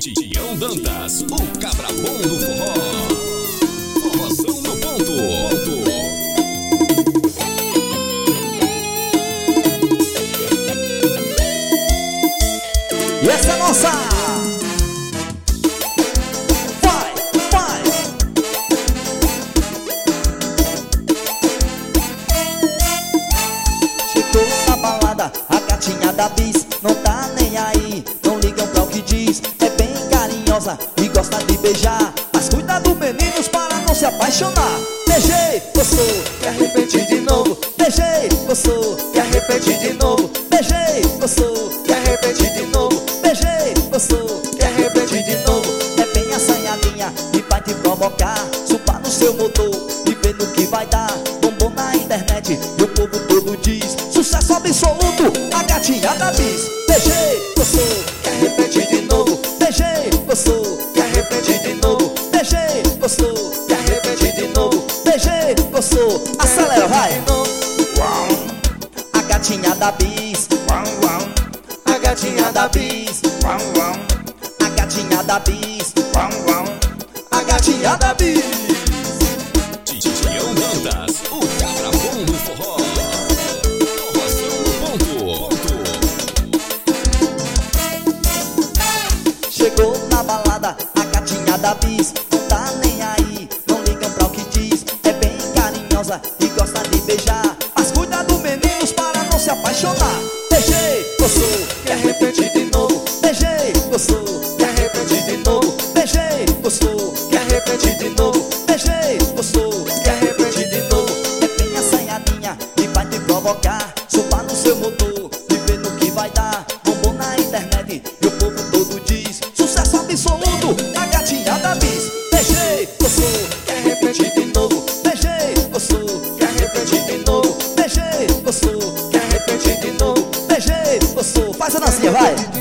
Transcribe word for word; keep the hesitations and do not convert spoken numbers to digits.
Tião Dantas, o cabra bom do forró. Forrozão no ponto. ponto. E essa é nossa. Vai, vai. Chegou na balada, a gatinha da bis não tá nem aí, não ligam pra o que diz. É bem carinhosa e gosta de beijar, mas cuidado meninos para não se apaixonar. Beijei, gostou, quer repetir de novo. Beijei, gostou, quer repetir de novo. Beijei, gostou, quer repetir de novo. Beijei, gostou, quer repetir de novo. É bem assanhadinha e vai te provocar. Suba no seu motor e vê no que vai dar. Bombom na internet e o povo todo diz: sucesso absoluto, a gatinha da bis. Beijei, gostou, quer repetir de novo. Beijei, gostou, quer repetir de novo. Beijei, gostou, quer repetir de novo. Beijei, gostou, acelera, vai. A gatinha da bis, a gatinha da bis, a gatinha da bis, a gatinha da bis. Tião Dantas, o cabra bom do forró. Forrozão no ponto. ponto. Chegou na balada, a gatinha da bis não tá nem aí, não ligam pra o que diz. É bem carinhosa e gosta de beijar, mas cuidado meninos para não se apaixonar. Beijei, gostou, quer repetir de novo. Beijei, gostou, quer repetir de novo. Beijei, gostou, quer repetir de novo. Beijei, gostou, quer repetir de novo. É bem assanhadinha e vai te provocar. Suba no seu motor e vê no que vai dar. Bombom na internet e o povo todo diz: sucesso absoluto, a gatinha da bis. Beijei, gostou, quer repetir de novo. Beijei, gostou, quer repetir de novo. Beijei, gostou, quer repetir de novo. Beijei, gostou, faz a dancinha, vai.